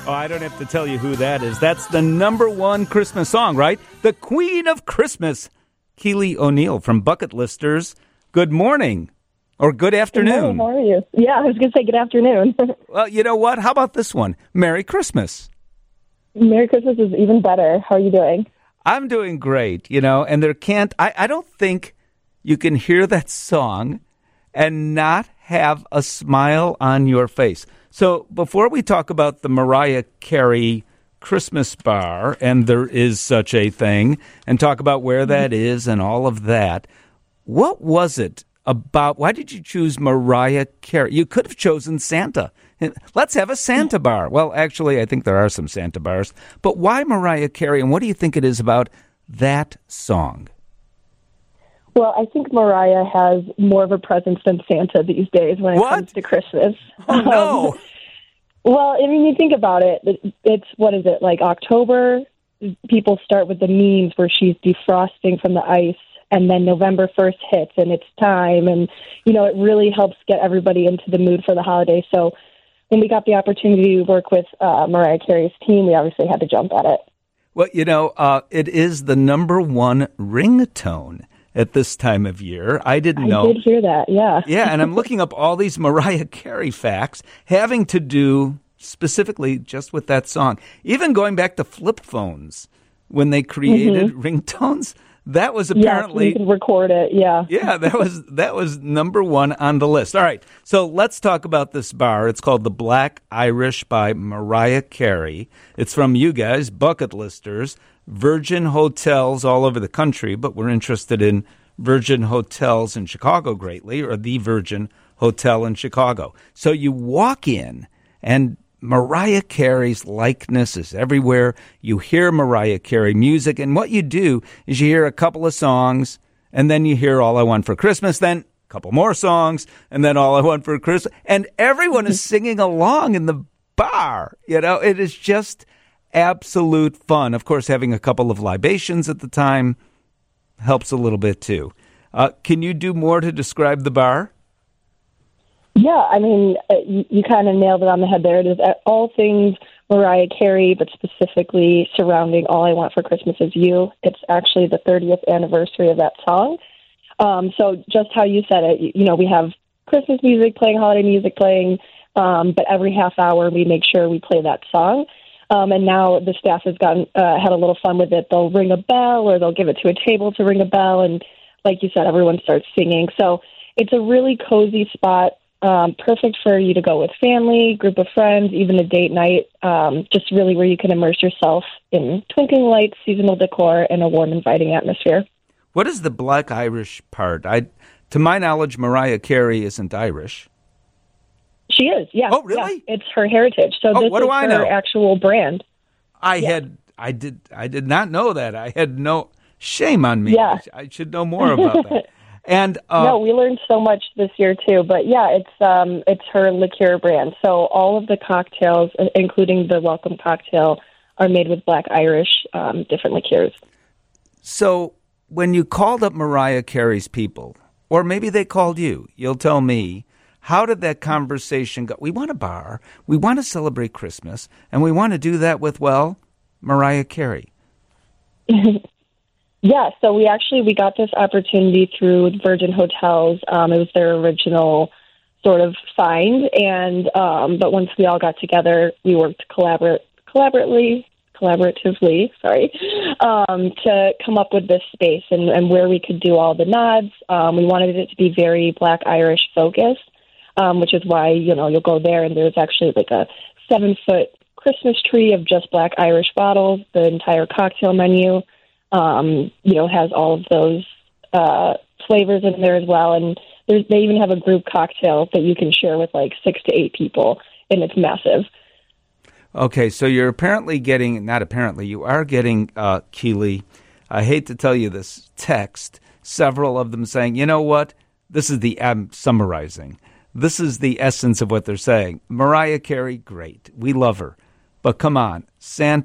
Oh, I don't have to tell you who that is. That's the number one Christmas song, right? The Queen of Christmas, Keely O'Neill from Bucket Listers. Good morning, or good afternoon. Good morning, how are you? Yeah, I was going to say good afternoon. Well, you know what? How about this one? Merry Christmas. Merry Christmas is even better. How are you doing? I'm doing great, and I don't think you can hear that song and not have a smile on your face. So before we talk about the Mariah Carey Christmas bar, and there is such a thing, and talk about where that is and all of that, what was it about? Why did you choose Mariah Carey? You could have chosen Santa. Let's have a Santa bar. Well, actually, I think there are some Santa bars. But why Mariah Carey, and what do you think it is about that song? Well, I think Mariah has more of a presence than Santa these days when it comes to Christmas. Oh, no. Well, I mean, you think about it. It's, what is it, like October? People start with the memes where she's defrosting from the ice, and then November 1st hits, and it's time. And, it really helps get everybody into the mood for the holiday. So when we got the opportunity to work with Mariah Carey's team, we obviously had to jump at it. Well, it is the number one ringtone at this time of year. I didn't know. I did hear that, yeah. Yeah, and I'm looking up all these Mariah Carey facts having to do specifically just with that song. Even going back to flip phones when they created ringtones, that was apparently... Yeah, you can record it, yeah. Yeah, that was number one on the list. All right, so let's talk about this bar. It's called the Black Irish by Mariah Carey. It's from you guys, Bucket Listers, Virgin Hotels all over the country, but we're interested in Virgin Hotels in Chicago greatly, or the Virgin Hotel in Chicago. So you walk in, and Mariah Carey's likeness is everywhere. You hear Mariah Carey music, and what you do is you hear a couple of songs, and then you hear All I Want for Christmas, then a couple more songs, and then All I Want for Christmas, and everyone is singing along in the bar. It is just absolute fun. Of course, having a couple of libations at the time helps a little bit too. Can you do more to describe the bar? Yeah, I mean, you kind of nailed it on the head there. It is all things Mariah Carey, but specifically surrounding All I Want for Christmas Is You. It's actually the 30th anniversary of that song. So just how you said it, we have Christmas music playing, holiday music playing, but every half hour we make sure we play that song. And now the staff has had a little fun with it. They'll ring a bell, or they'll give it to a table to ring a bell, and like you said, everyone starts singing. So it's a really cozy spot. Perfect for you to go with family, group of friends, even a date night, just really where you can immerse yourself in twinkling lights, seasonal decor, and a warm, inviting atmosphere. What is the Black Irish part? To my knowledge, Mariah Carey isn't Irish. She is, yeah. Oh, really? Yeah, it's her heritage. So this what do is I her know? actual brand. I did not know that. I had no shame on me. Yeah. I should know more about that. And no, we learned so much this year too. But yeah, it's her liqueur brand. So all of the cocktails, including the welcome cocktail, are made with Black Irish different liqueurs. So when you called up Mariah Carey's people, or maybe they called you, you'll tell me, how did that conversation go? We want a bar, we want to celebrate Christmas, and we want to do that with, Mariah Carey. Yeah, so we got this opportunity through Virgin Hotels. It was their original sort of find, and but once we all got together, we worked collaboratively, to come up with this space and where we could do all the nods. We wanted it to be very Black Irish focused, which is why, you'll go there and there's actually like a 7-foot Christmas tree of just Black Irish bottles. The entire cocktail menu has all of those flavors in there as well. And they even have a group cocktail that you can share with like 6 to 8 people, and it's massive. Okay, so you're apparently getting, you are getting, Keely, I hate to tell you this, text, several of them saying, you know what, I'm summarizing, this is the essence of what they're saying. Mariah Carey, great, we love her, but come on, Santa,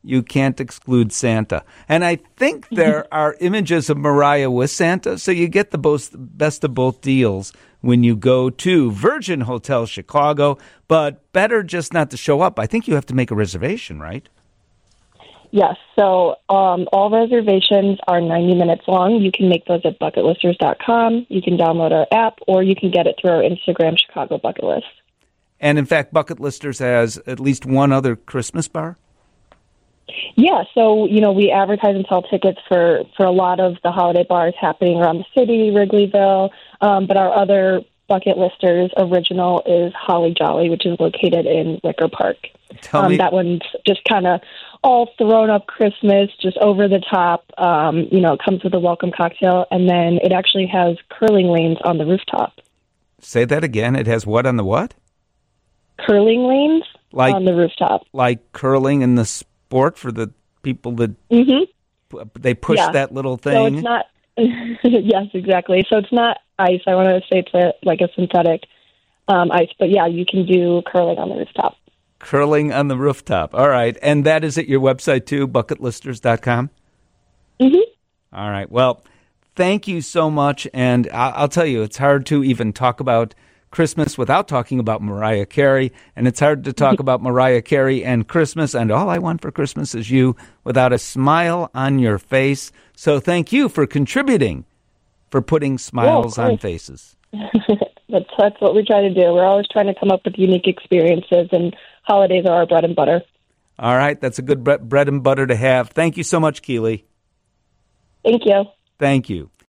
you can't exclude Santa. And I think there are images of Mariah with Santa, so you get the best of both deals when you go to Virgin Hotel Chicago, but better just not to show up. I think you have to make a reservation, right? Yes, so all reservations are 90 minutes long. You can make those at bucketlisters.com. You can download our app, or you can get it through our Instagram, Chicago Bucket List. And in fact, Bucket Listers has at least one other Christmas bar? Yeah, so, we advertise and sell tickets for a lot of the holiday bars happening around the city, Wrigleyville, but our other Bucket Listers original is Holly Jolly, which is located in Wicker Park. Tell me. That one's just kind of all thrown up Christmas, just over the top. It comes with a welcome cocktail, and then it actually has curling lanes on the rooftop. Say that again. It has what on the what? Curling lanes on the rooftop. Like curling in the sport for the people that they push that little thing? So it's not, yes, exactly. So it's not ice. I want to say it's like a synthetic ice. But yeah, you can do curling on the rooftop. Curling on the rooftop. All right. And that is at your website too, bucketlisters.com? Mm-hmm. All right. Well, thank you so much. And I'll tell you, it's hard to even talk about Christmas without talking about Mariah Carey. And it's hard to talk about Mariah Carey and Christmas and All I Want for Christmas Is You without a smile on your face. So thank you for contributing, for putting smiles on faces. That's what we try to do. We're always trying to come up with unique experiences, and holidays are our bread and butter. All right. That's a good bread and butter to have. Thank you so much, Keely. Thank you. Thank you.